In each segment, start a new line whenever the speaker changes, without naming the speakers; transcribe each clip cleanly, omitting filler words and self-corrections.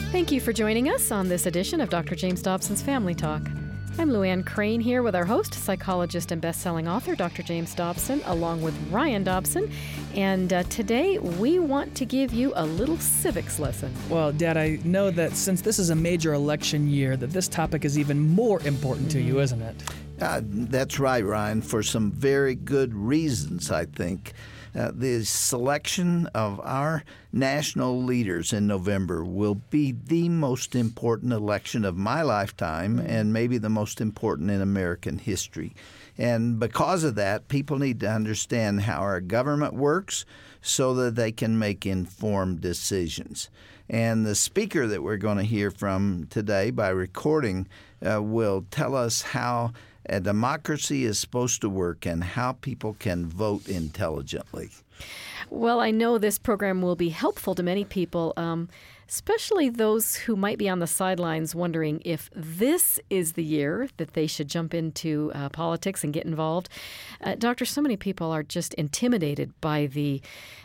Thank you for joining us on this edition of Dr. James Dobson's Family Talk. I'm Luann Crane here with our host, psychologist and best-selling author, Dr. James Dobson, along with Ryan Dobson. And today we want to give you a little civics lesson.
Well, Dad, I know that since this is a major election year, that this topic is even more important to you, isn't it?
That's right, Ryan, for some very good reasons, I think. The selection of our national leaders in November will be the most important election of my lifetime and maybe the most important in American history. And because of that, people need to understand how our government works so that they can make informed decisions. And the speaker that we're going to hear from today by recording will tell us how a democracy is supposed to work and how people can vote intelligently.
Well, I know this program will be helpful to many people, especially those who might be on the sidelines wondering if this is the year that they should jump into politics and get involved. Doctor, so many people are just intimidated by the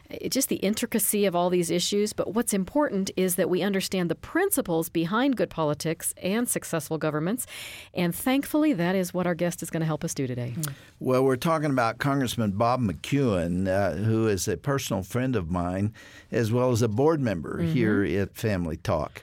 intricacy of all these issues. But what's important is that we understand the principles behind good politics and successful governments. And thankfully, that is what our guest is going to help us do today.
Well, we're talking about Congressman Bob McEwen, who is a personal friend of mine, as well as a board member here at Family Talk.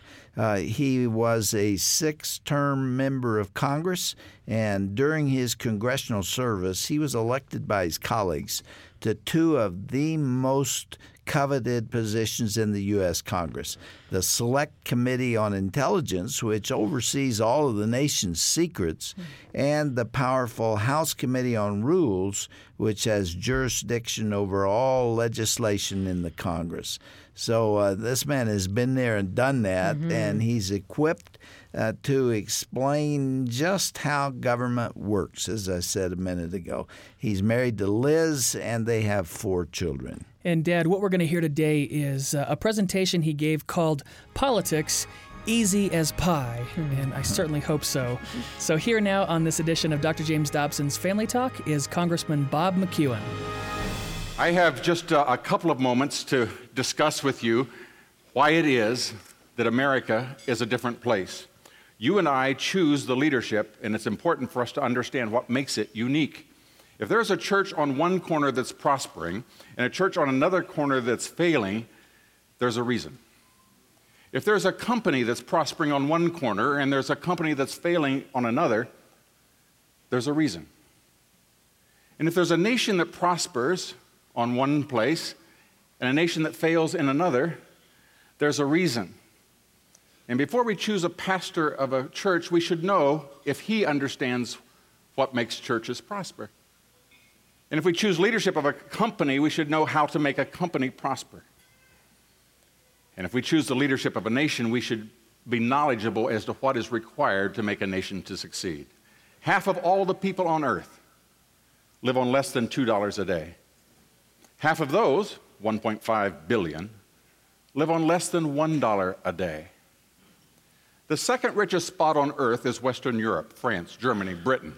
He was a 6-term member of Congress, and during his congressional service, he was elected by his colleagues to 2 of the most coveted positions in the U.S. Congress. The Select Committee on Intelligence, which oversees all of the nation's secrets, and the powerful House Committee on Rules, which has jurisdiction over all legislation in the Congress. So this man has been there and done that, and he's equipped to explain just how government works, as I said a minute ago. He's married to Liz, and they have 4 children.
And Dad, what we're going to hear today is a presentation he gave called Politics Easy as Pie, and I certainly hope so. So here now on this edition of Dr. James Dobson's Family Talk is Congressman Bob McEwen.
I have just a couple of moments to discuss with you why it is that America is a different place. You and I choose the leadership, and it's important for us to understand what makes it unique. If there's a church on one corner that's prospering and a church on another corner that's failing, there's a reason. If there's a company that's prospering on one corner and there's a company that's failing on another, there's a reason. And if there's a nation that prospers on one place and a nation that fails in another, there's a reason. And before we choose a pastor of a church, we should know if he understands what makes churches prosper. And if we choose leadership of a company, we should know how to make a company prosper. And if we choose the leadership of a nation, we should be knowledgeable as to what is required to make a nation to succeed. Half of all the people on earth live on less than $2 a day. Half of those, 1.5 billion, live on less than $1 a day. The second richest spot on earth is Western Europe, France, Germany, Britain.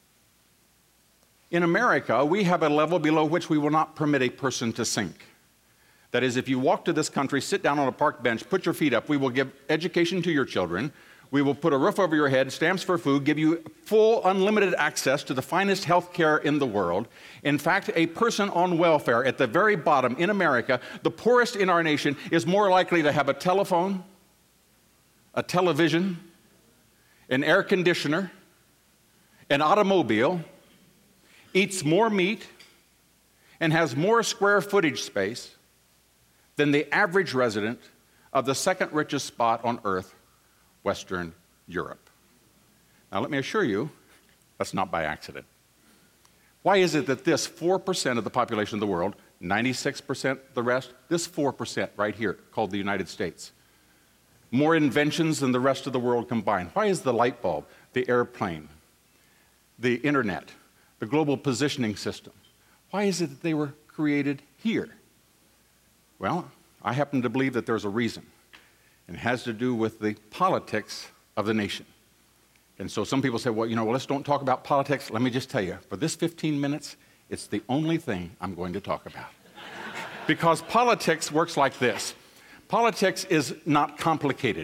In America, we have a level below which we will not permit a person to sink. That is, if you walk to this country, sit down on a park bench, put your feet up, we will give education to your children, we will put a roof over your head, stamps for food, give you full, unlimited access to the finest health care in the world. In fact, a person on welfare at the very bottom in America, the poorest in our nation, is more likely to have a telephone, a television, an air conditioner, an automobile, eats more meat, and has more square footage space than the average resident of the second richest spot on earth, Western Europe. Now, let me assure you, that's not by accident. Why is it that this 4% of the population of the world, 96% the rest, this 4% right here, called the United States, more inventions than the rest of the world combined? Why is the light bulb, the airplane, the internet, the global positioning system, why is it that they were created here? Well, I happen to believe that there's a reason. And it has to do with the politics of the nation. And so some people say, well, let's don't talk about politics. Let me just tell you, for this 15 minutes, it's the only thing I'm going to talk about. Because politics works like this. Politics is not complicated.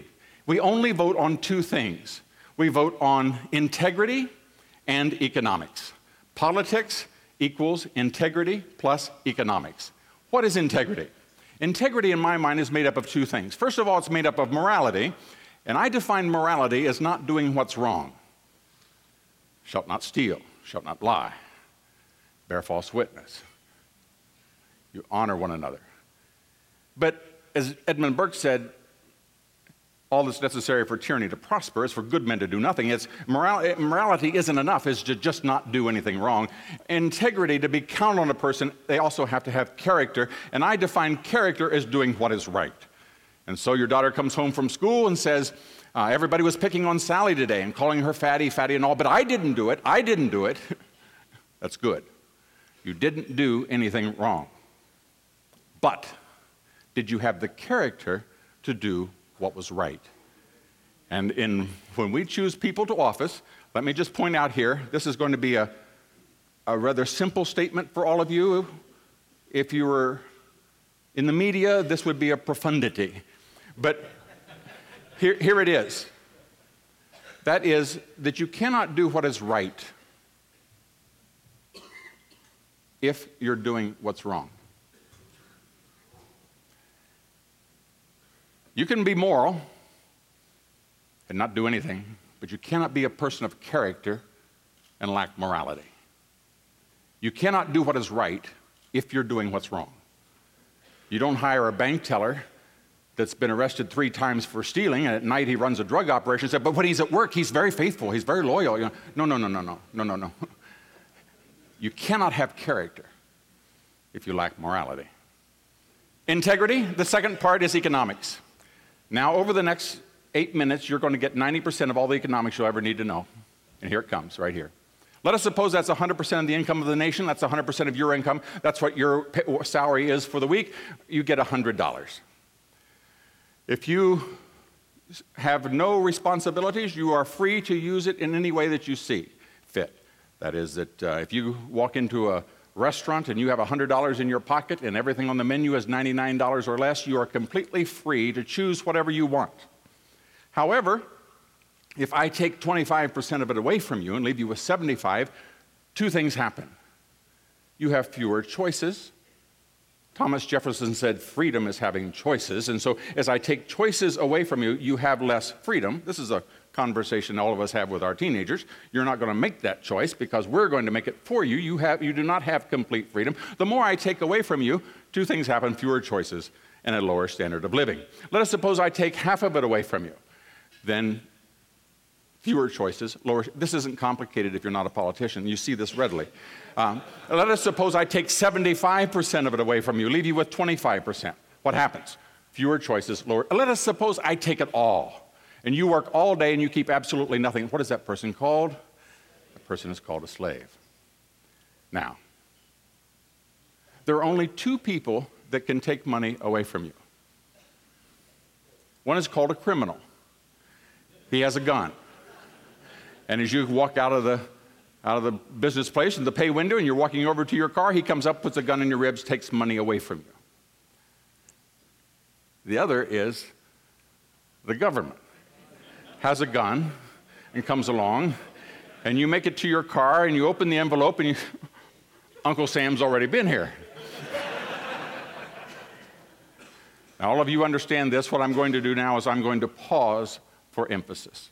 We only vote on two things. We vote on integrity and economics. Politics equals integrity plus economics. What is integrity? Integrity, in my mind, is made up of two things. First of all, it's made up of morality, and I define morality as not doing what's wrong. Shalt not steal, shalt not lie, bear false witness. You honor one another. But as Edmund Burke said, all that's necessary for tyranny to prosper is for good men to do nothing. It's morality isn't enough, it's to just not do anything wrong. Integrity, to be counted on a person, they also have to have character, and I define character as doing what is right. And so your daughter comes home from school and says, everybody was picking on Sally today and calling her fatty and all, but I didn't do it. That's good. You didn't do anything wrong. But did you have the character to do what was right? And when we choose people to office, let me just point out here, this is going to be a rather simple statement for all of you. If you were in the media, this would be a profundity. But here it is. That is that you cannot do what is right if you're doing what's wrong. You can be moral and not do anything, but you cannot be a person of character and lack morality. You cannot do what is right if you're doing what's wrong. You don't hire a bank teller that's been arrested 3 times for stealing, and at night he runs a drug operation and said, but when he's at work, he's very faithful, he's very loyal. You know, no. You cannot have character if you lack morality. Integrity, the second part is economics. Now, over the next 8 minutes, you're going to get 90% of all the economics you'll ever need to know. And here it comes, right here. Let us suppose that's 100% of the income of the nation. That's 100% of your income. That's what your salary is for the week. You get $100. If you have no responsibilities, you are free to use it in any way that you see fit. That is that if you walk into a restaurant and you have $100 in your pocket and everything on the menu is $99 or less, you are completely free to choose whatever you want. However, if I take 25% of it away from you and leave you with 75, 2 things happen. You have fewer choices. Thomas Jefferson said freedom is having choices, and so as I take choices away from you, you have less freedom. This is a conversation all of us have with our teenagers. You're not going to make that choice because we're going to make it for you. You do not have complete freedom. The more I take away from you, 2 things happen: fewer choices and a lower standard of living. Let us suppose I take half of it away from you. Then fewer choices, lower. This isn't complicated if you're not a politician. You see this readily. Let us suppose I take 75% of it away from you, leave you with 25%. What happens? Fewer choices, lower. Let us suppose I take it all. And you work all day and you keep absolutely nothing. What is that person called? That person is called a slave. Now, there are only 2 people that can take money away from you. One is called a criminal. He has a gun. And as you walk out of the business place in the pay window and you're walking over to your car, he comes up, puts a gun in your ribs, takes money away from you. The other is the government. Has a gun and comes along, and you make it to your car and you open the envelope and Uncle Sam's already been here. Now, all of you understand this. What I'm going to do now is I'm going to pause for emphasis.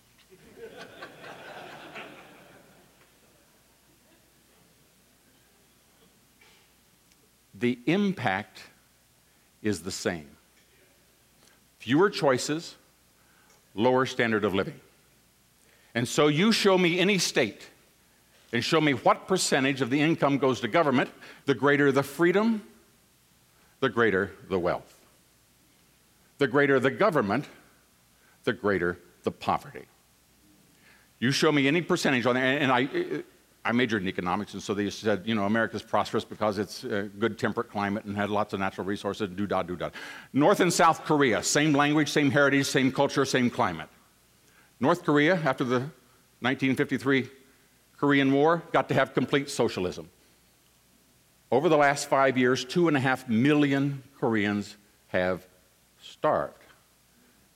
The impact is the same. Fewer choices, lower standard of living. And so you show me any state and show me what percentage of the income goes to government, the greater the freedom, the greater the wealth. The greater the government, the greater the poverty. You show me any percentage on that, and I majored in economics, and so they said, America's prosperous because it's a good temperate climate and had lots of natural resources, do-da. North and South Korea, same language, same heritage, same culture, same climate. North Korea, after the 1953 Korean War, got to have complete socialism. Over the last 5 years, 2.5 million Koreans have starved.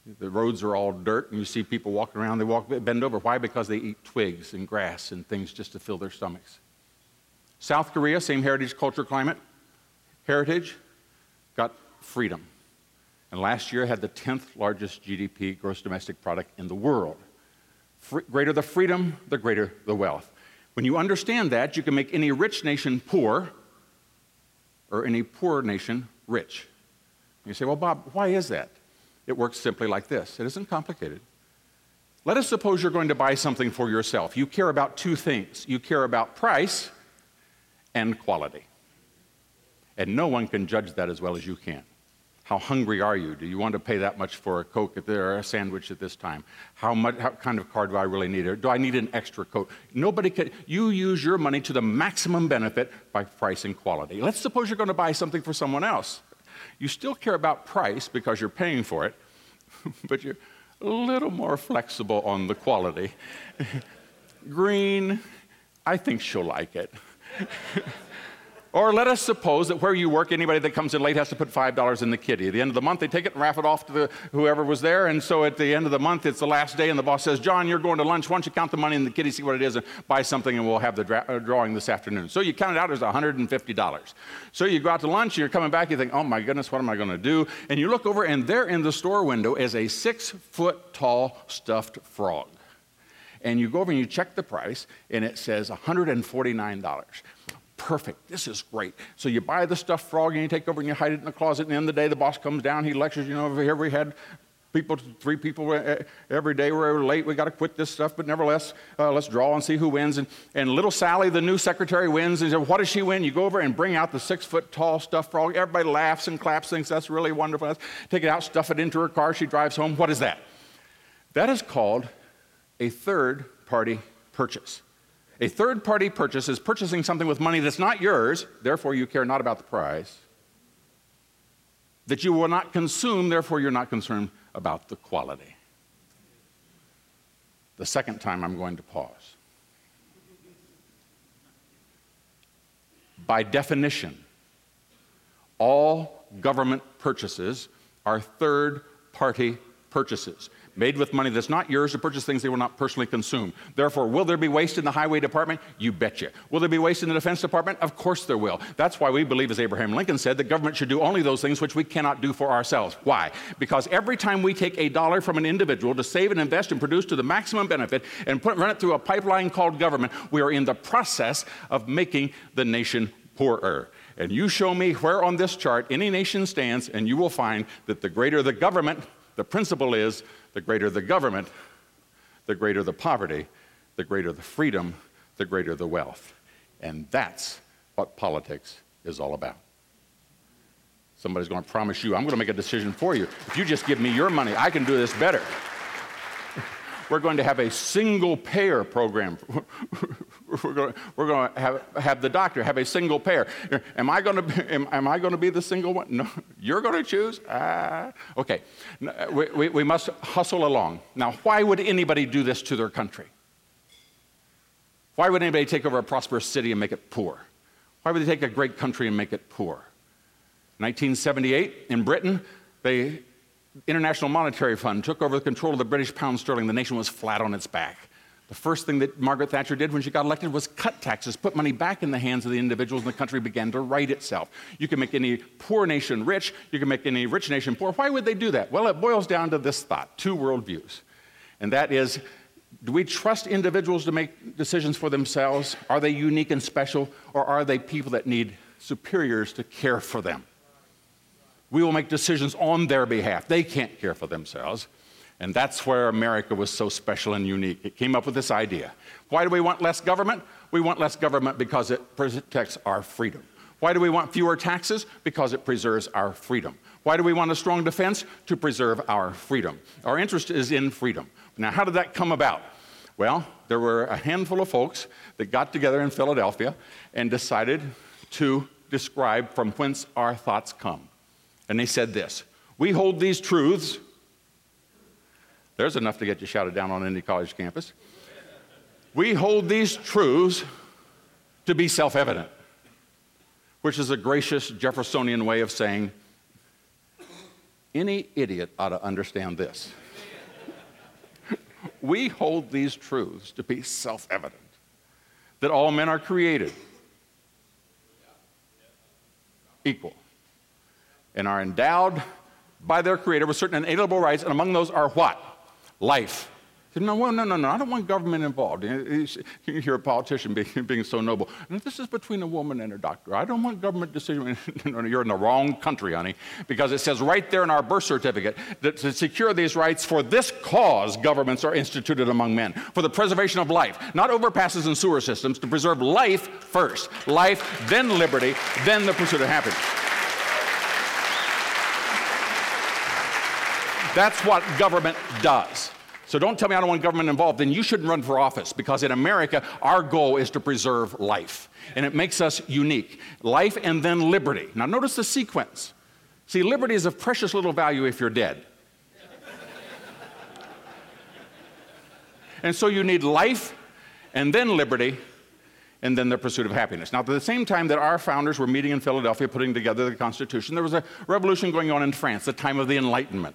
The roads are all dirt, and you see people walking around, bend over. Why? Because they eat twigs and grass and things just to fill their stomachs. South Korea, same heritage, culture, climate. Heritage, got freedom. And last year had the 10th largest GDP, gross domestic product, in the world. Greater the freedom, the greater the wealth. When you understand that, you can make any rich nation poor or any poor nation rich. You say, well, Bob, why is that? It works simply like this. It isn't complicated. Let us suppose you're going to buy something for yourself. You care about two things. You care about price and quality. And no one can judge that as well as you can. How hungry are you? Do you want to pay that much for a Coke or a sandwich at this time? How kind of car do I really need? Or do I need an extra coat? Nobody can. You use your money to the maximum benefit by price and quality. Let's suppose you're going to buy something for someone else. You still care about price because you're paying for it, but you're a little more flexible on the quality. Green, I think she'll like it. Or let us suppose that where you work, anybody that comes in late has to put $5 in the kitty. At the end of the month, they take it and wrap it off to whoever was there. And so at the end of the month, it's the last day, and the boss says, John, you're going to lunch. Why don't you count the money in the kitty, see what it is, and buy something, and we'll have the drawing this afternoon. So you count it out as $150. So you go out to lunch, and you're coming back, you think, oh, my goodness, what am I going to do? And you look over, and there in the store window is a 6-foot-tall stuffed frog. And you go over and you check the price, and it says $149. Perfect. This is great. So you buy the stuffed frog and you take over and you hide it in the closet. And at the end of the day, the boss comes down. He lectures, over here we had 3 people every day. We're late. We got to quit this stuff. But nevertheless, let's draw and see who wins. And little Sally, the new secretary, wins. And he said, what does she win? You go over and bring out the 6-foot-tall stuffed frog. Everybody laughs and claps, thinks that's really wonderful. Take it out, stuff it into her car. She drives home. What is that? That is called a third-party purchase. A third-party purchase is purchasing something with money that's not yours, therefore you care not about the price, that you will not consume, therefore you're not concerned about the quality. The second time I'm going to pause. By definition, all government purchases are third-party purchases, made with money that's not yours to purchase things they will not personally consume. Therefore, will there be waste in the highway department? You betcha. Will there be waste in the defense department? Of course there will. That's why we believe, as Abraham Lincoln said, the government should do only those things which we cannot do for ourselves. Why? Because every time we take a dollar from an individual to save and invest and produce to the maximum benefit and run it through a pipeline called government, we are in the process of making the nation poorer. And you show me where on this chart any nation stands, and you will find that the greater the government, the principle is, the greater the government, the greater the poverty, the greater the freedom, the greater the wealth. And that's what politics is all about. Somebody's going to promise you, I'm going to make a decision for you. If you just give me your money, I can do this better. We're going to have a single-payer program. We're going to have the doctor have a single payer. Am I going to be the single one? No, you're going to choose? Okay. We must hustle along. Now, why would anybody do this to their country? Why would anybody take over a prosperous city and make it poor? Why would they take a great country and make it poor? 1978, in Britain, the International Monetary Fund took over the control of the British pound sterling. The nation was flat on its back. The first thing that Margaret Thatcher did when she got elected was cut taxes, put money back in the hands of the individuals, and the country began to right itself. You can make any poor nation rich. You can make any rich nation poor. Why would they do that? Well, it boils down to this thought, 2 worldviews. And that is, do we trust individuals to make decisions for themselves? Are they unique and special, or are they people that need superiors to care for them? We will make decisions on their behalf. They can't care for themselves. And that's where America was so special and unique. It came up with this idea. Why do we want less government? We want less government because it protects our freedom. Why do we want fewer taxes? Because it preserves our freedom. Why do we want a strong defense? To preserve our freedom. Our interest is in freedom. Now, how did that come about? Well, there were a handful of folks that got together in Philadelphia and decided to describe from whence our thoughts come. And they said this: we hold these truths. There's enough to get you shouted down on any college campus. We hold these truths to be self-evident, which is a gracious Jeffersonian way of saying Any idiot ought to understand this. We hold these truths to be self-evident, that all men are created equal and are endowed by their Creator with certain inalienable rights, and among those are what? Life. No, I don't want government involved. You hear a politician being so noble. And this is between a woman and a doctor. I don't want government decision. You're in the wrong country, honey, because it says right there in our birth certificate that to secure these rights, for this cause governments are instituted among men, for the preservation of life, not overpasses and sewer systems, to preserve life first. Life, then liberty, then the pursuit of happiness. That's what government does. So don't tell me I don't want government involved. Then you shouldn't run for office, because in America, our goal is to preserve life. And it makes us unique. Life and then liberty. Now notice the sequence. See, liberty is of precious little value if you're dead. And so you need life and then liberty and then the pursuit of happiness. Now, at the same time that our founders were meeting in Philadelphia, putting together the Constitution, there was a revolution going on in France, the time of the Enlightenment.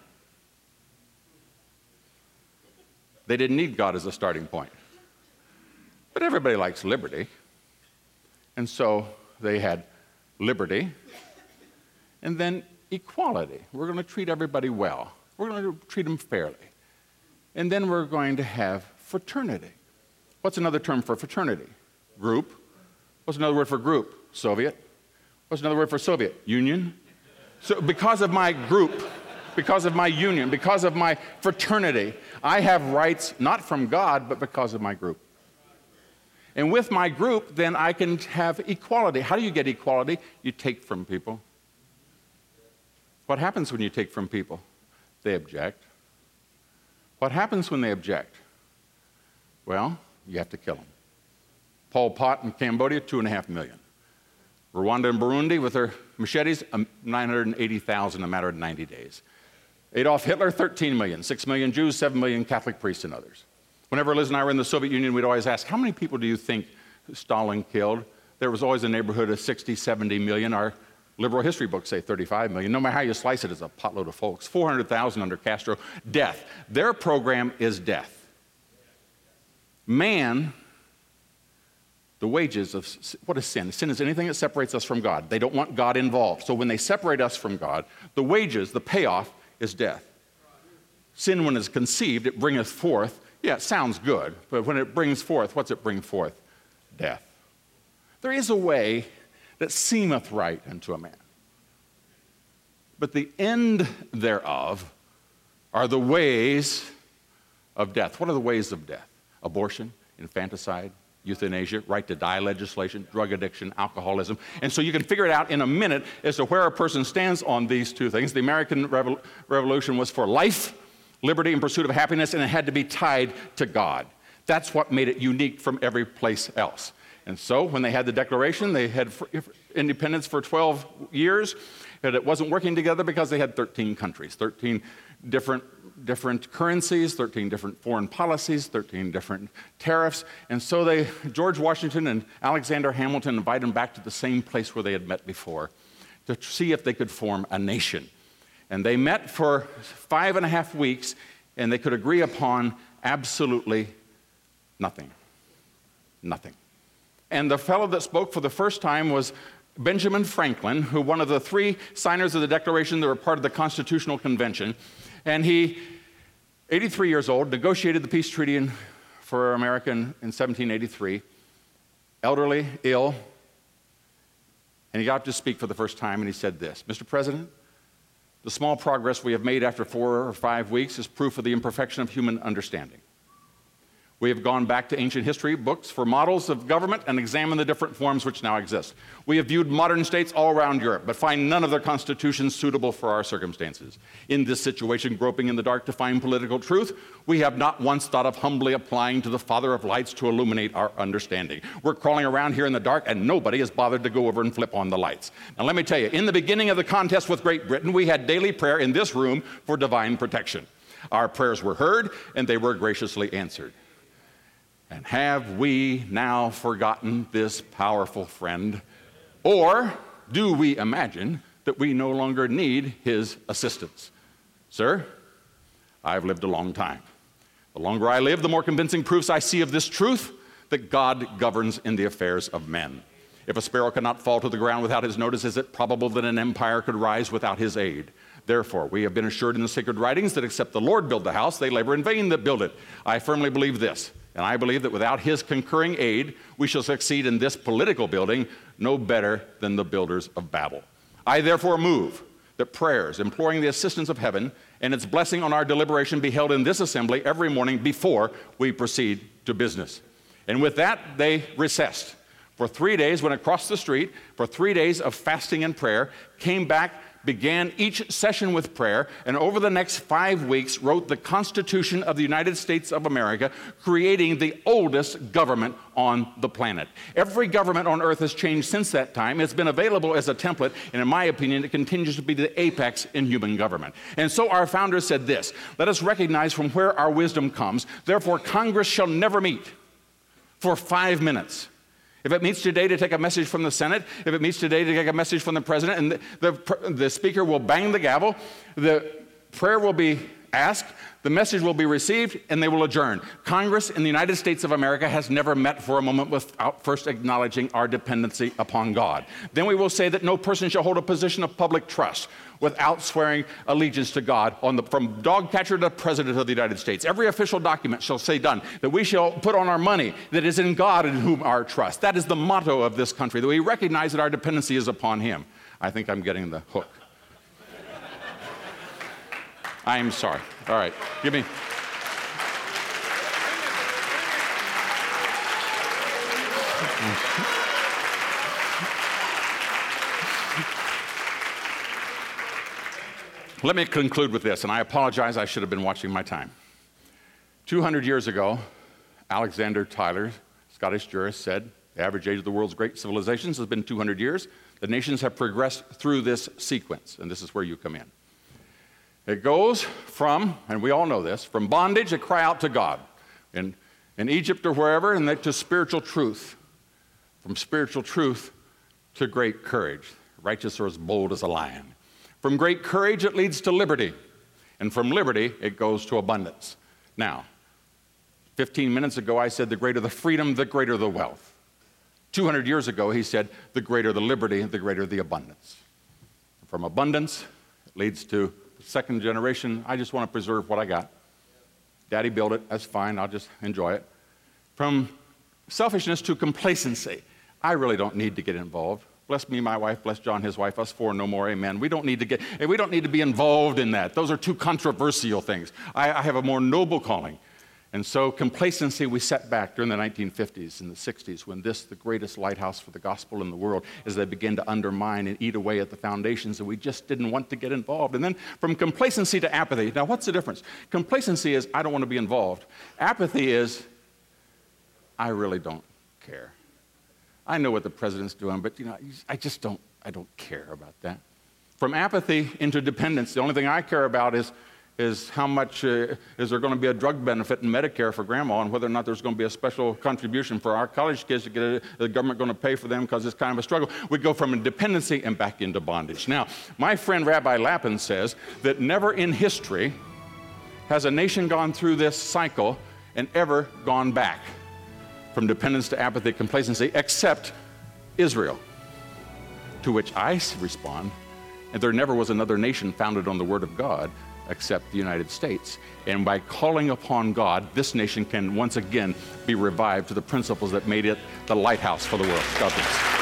They didn't need God as a starting point. But everybody likes liberty. And so they had liberty and then equality. We're going to treat everybody well. We're going to treat them fairly. And then we're going to have fraternity. What's another term for fraternity? Group. What's another word for group? Soviet. What's another word for Soviet? Union. So because of my group, because of my union, because of my fraternity, I have rights not from God, but because of my group. And with my group, then I can have equality. How do you get equality? You take from people. What happens when you take from people? They object. What happens when they object? Well, you have to kill them. Pol Pot in Cambodia, 2.5 million. Rwanda and Burundi with their machetes, 980,000 in a matter of 90 days. Adolf Hitler, 13 million, 6 million Jews, 7 million Catholic priests and others. Whenever Liz and I were in the Soviet Union, we'd always ask, how many people do you think Stalin killed? There was always a neighborhood of 60, 70 million. Our liberal history books say 35 million. No matter how you slice it, it's a potload of folks. 400,000 under Castro. Death. Their program is death. Man, the wages of, what is sin? Sin is anything that separates us from God. They don't want God involved. So when they separate us from God, the wages, the payoff, is death. Sin, when it's conceived, it bringeth forth. Yeah, it sounds good, but when it brings forth, what's it bring forth? Death. There is a way that seemeth right unto a man, but the end thereof are the ways of death. What are the ways of death? Abortion, infanticide, euthanasia, right to die legislation, drug addiction, alcoholism. And so you can figure it out in a minute as to where a person stands on these two things. The American Revolution was for life, liberty, and pursuit of happiness, and it had to be tied to God. That's what made it unique from every place else. And so when they had the Declaration, they had independence for 12 years, and it wasn't working together because they had 13 countries, 13 different currencies, 13 different foreign policies, 13 different tariffs. And so George Washington and Alexander Hamilton invited them back to the same place where they had met before to see if they could form a nation. And they met for 5.5 weeks, and they could agree upon absolutely nothing. Nothing. And the fellow that spoke for the first time was Benjamin Franklin, who one of the 3 signers of the Declaration that were part of the Constitutional Convention. And he, 83 years old, negotiated the peace treaty for America in 1783, elderly, ill, and he got up to speak for the first time, and he said this: Mr. President, the small progress we have made after 4 or 5 weeks is proof of the imperfection of human understanding. We have gone back to ancient history books for models of government and examined the different forms which now exist. We have viewed modern states all around Europe, but find none of their constitutions suitable for our circumstances. In this situation, groping in the dark to find political truth, we have not once thought of humbly applying to the Father of lights to illuminate our understanding. We're crawling around here in the dark, and nobody has bothered to go over and flip on the lights. Now let me tell you, in the beginning of the contest with Great Britain, we had daily prayer in this room for divine protection. Our prayers were heard, and they were graciously answered. And have we now forgotten this powerful friend? Or do we imagine that we no longer need his assistance? Sir, I've lived a long time. The longer I live, the more convincing proofs I see of this truth, that God governs in the affairs of men. If a sparrow cannot fall to the ground without his notice, is it probable that an empire could rise without his aid? Therefore, we have been assured in the sacred writings that except the Lord build the house, they labor in vain that build it. I firmly believe this, and I believe that without his concurring aid, we shall succeed in this political building no better than the builders of Babel. I therefore move that prayers imploring the assistance of heaven and its blessing on our deliberation be held in this assembly every morning before we proceed to business. And with that, they recessed. For 3 days, went across the street for 3 days of fasting and prayer, came back, began each session with prayer, and over the next 5 weeks wrote the Constitution of the United States of America, creating the oldest government on the planet. Every government on earth has changed since that time. It's been available as a template, and in my opinion, it continues to be the apex in human government. And so our founders said this: let us recognize from where our wisdom comes. Therefore, Congress shall never meet for 5 minutes. If it meets today to take a message from the Senate, if it meets today to take a message from the President, and the Speaker will bang the gavel, the prayer will be asked, the message will be received, and they will adjourn. Congress in the United States of America has never met for a moment without first acknowledging our dependency upon God. Then we will say that no person shall hold a position of public trust without swearing allegiance to God, from dog catcher to President of the United States. Every official document shall say done, that we shall put on our money that is in God in whom our trust. That is the motto of this country, that we recognize that our dependency is upon Him. I think I'm getting the hook. I am sorry. All right, give me. Let me conclude with this, and I apologize, I should have been watching my time. 200 years ago, Alexander Tyler, Scottish jurist, said, the average age of the world's great civilizations has been 200 years. The nations have progressed through this sequence, and this is where you come in. It goes from, and we all know this, from bondage to cry out to God, in Egypt or wherever, and then to spiritual truth. From spiritual truth to great courage, righteous or as bold as a lion. From great courage, it leads to liberty. And from liberty, it goes to abundance. Now, 15 minutes ago, I said the greater the freedom, the greater the wealth. 200 years ago, he said the greater the liberty, the greater the abundance. From abundance, it leads to the second generation. I just want to preserve what I got. Daddy built it, that's fine, I'll just enjoy it. From selfishness to complacency. I really don't need to get involved. Bless me, my wife, bless John, his wife, us four, no more, amen. We don't need to be involved in that. Those are two controversial things. I have a more noble calling. And so complacency we set back during the 1950s and the 60s when the greatest lighthouse for the gospel in the world, as they began to undermine and eat away at the foundations, and we just didn't want to get involved. And then from complacency to apathy. Now, what's the difference? Complacency is, I don't want to be involved. Apathy is, I really don't care. I know what the president's doing, but I don't care about that. From apathy into dependence, the only thing I care about is how much is there going to be a drug benefit in Medicare for grandma, and whether or not there's going to be a special contribution for our college kids to get the government going to pay for them because it's kind of a struggle. We go from dependency and back into bondage. Now, my friend Rabbi Lapin says that never in history has a nation gone through this cycle and ever gone back from dependence to apathy, complacency, except Israel. To which I respond, and there never was another nation founded on the Word of God except the United States. And by calling upon God, this nation can once again be revived to the principles that made it the lighthouse for the world. God bless.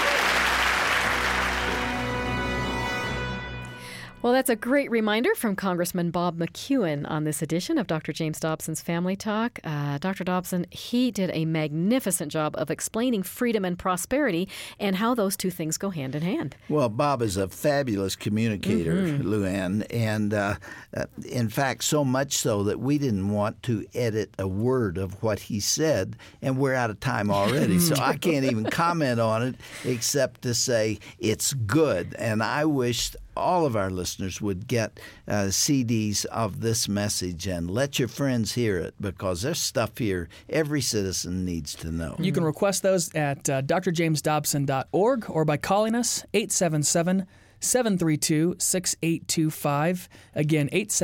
Well, that's a great reminder from Congressman Bob McEwen on this edition of Dr. James Dobson's Family Talk. Dr. Dobson, he did a magnificent job of explaining freedom and prosperity and how those two things go hand in hand.
Well, Bob is a fabulous communicator, Luann, and in fact, so much so that we didn't want to edit a word of what he said, and we're out of time already, so I can't even comment on it except to say it's good, and I wish all of our listeners would get CDs of this message and let your friends hear it, because there's stuff here every citizen needs to know.
You can request those at drjamesdobson.org or by calling us 877 877-732-6825. Again,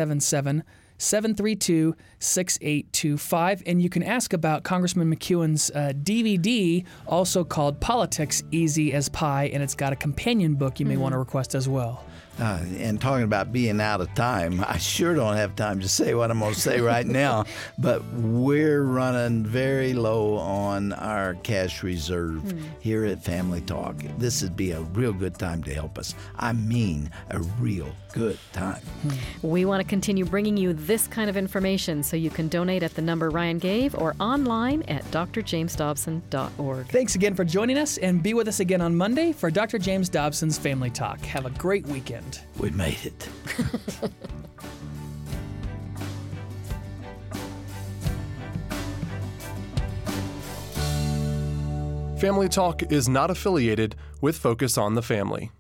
877-732-6825. And you can ask about Congressman McEwen's DVD, also called Politics Easy as Pie, and it's got a companion book you may want to request as well.
And talking about being out of time, I sure don't have time to say what I'm going to say right now, but we're running very low on our cash reserve here at Family Talk. This would be a real good time to help us. I mean, a real good time.
We want to continue bringing you this kind of information, so you can donate at the number Ryan gave or online at drjamesdobson.org.
Thanks again for joining us, and be with us again on Monday for Dr. James Dobson's Family Talk. Have a great weekend.
We made it.
Family Talk is not affiliated with Focus on the Family.